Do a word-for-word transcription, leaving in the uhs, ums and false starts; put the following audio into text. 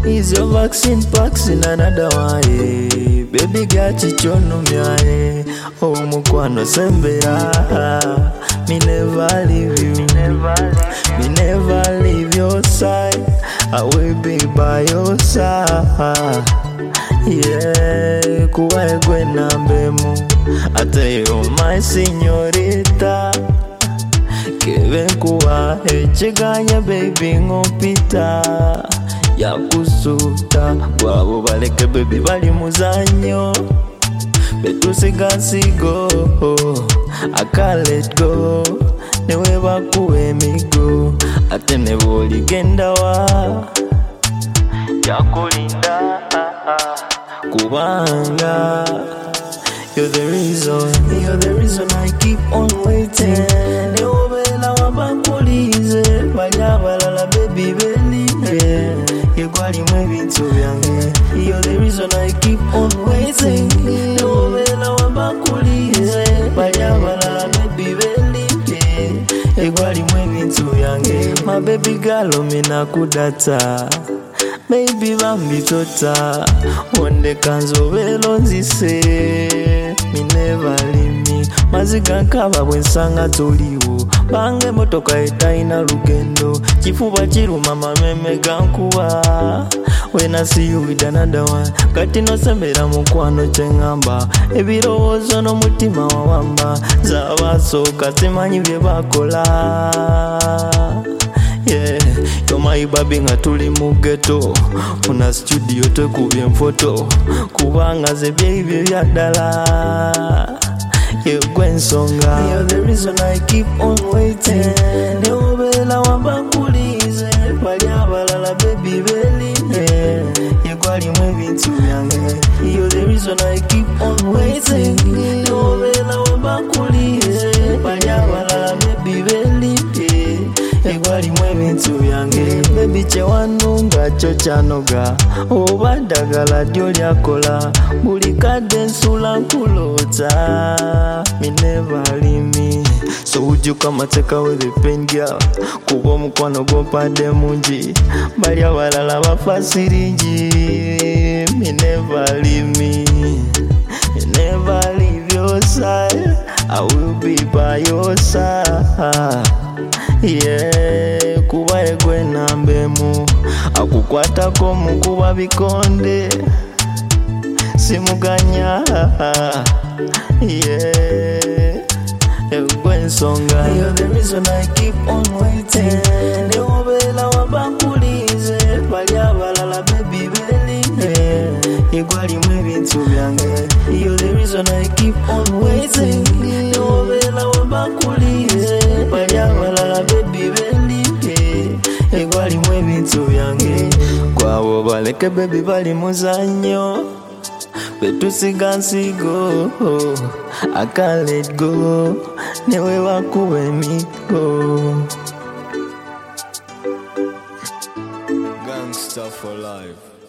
Is your vaccine packs in another way? Baby gachi chono miae. Oh mukwano sembera. Me never leave you. Me never leave, me never leave your side. I will be by your side. Yeah, kuwa kwe nambemu. I tell you my signorita. Keve kuwa echeganya baby ngopita. Ya kusuta gwabo baleke baby bali muzanyo. Betu siga sigo I can't let go. Newe bakuwe migo. Ate neboli genda wa ya kulinda kubanga. You're the reason, you're the reason I keep on waiting. Neobela wabakulize balyabalala baby beli. Yegwali mwebintu byange. You're the reason I keep on waiting. Neobela wabakulize balyabalala baby beli. Yegwali mwebintu byange. My baby girl mina kudata. Maybe bambi tota. Onde kanzo velo nzise. Me never leave me. Maziga nkaba bwensanga toliwo. Bange motoka etaina lugendo. Chifuba chiruma mameme gankuwa. When I see you with another one. Kati no sembera mukwano chengamba. Ebirowozo no mutima wawamba. Zabasoka simanyi bye bakola. Yeah, yoma baby nga tuli mu ghetto. Una studio tekubye mfoto. Kubanga ze bye byadala. You gwen songa. You're the reason I keep on waiting. Neobela wabakulize balyabalala baby beli. Yegwali mwebintu byange. You're the reason I keep on waiting. Neobela wabakulize balyabalala baby beli. Egwali mwebintu byange. Baby chewanunga cho chanoga. Obadagala dyo lyakola. Buli kadde nsula nkulota. Me never leave me. So would you come and take away the pain, girl? Kuba omukwano gompadde mungi. Balya balala bafa siringi. Me never leave me. Me never leave your side. I will be by your side. Yeah, kuba egwe nambemu. Akukwatako mukuba bikonde. Simuganya. Yeah, egwe nsonga. You're the reason I keep on waiting. Neobela wabakulize balyabalala baby beli. Yegwali mwebintu byange. You're the reason I keep on waiting. Neobela wabakulize balyabalala baby beli. Yegwali mwebintu byange. Kwabo baleke baby bali muzanyo. Betu siga nsigo. I can't let go. Newe wakuwe migo. Gangsta for life.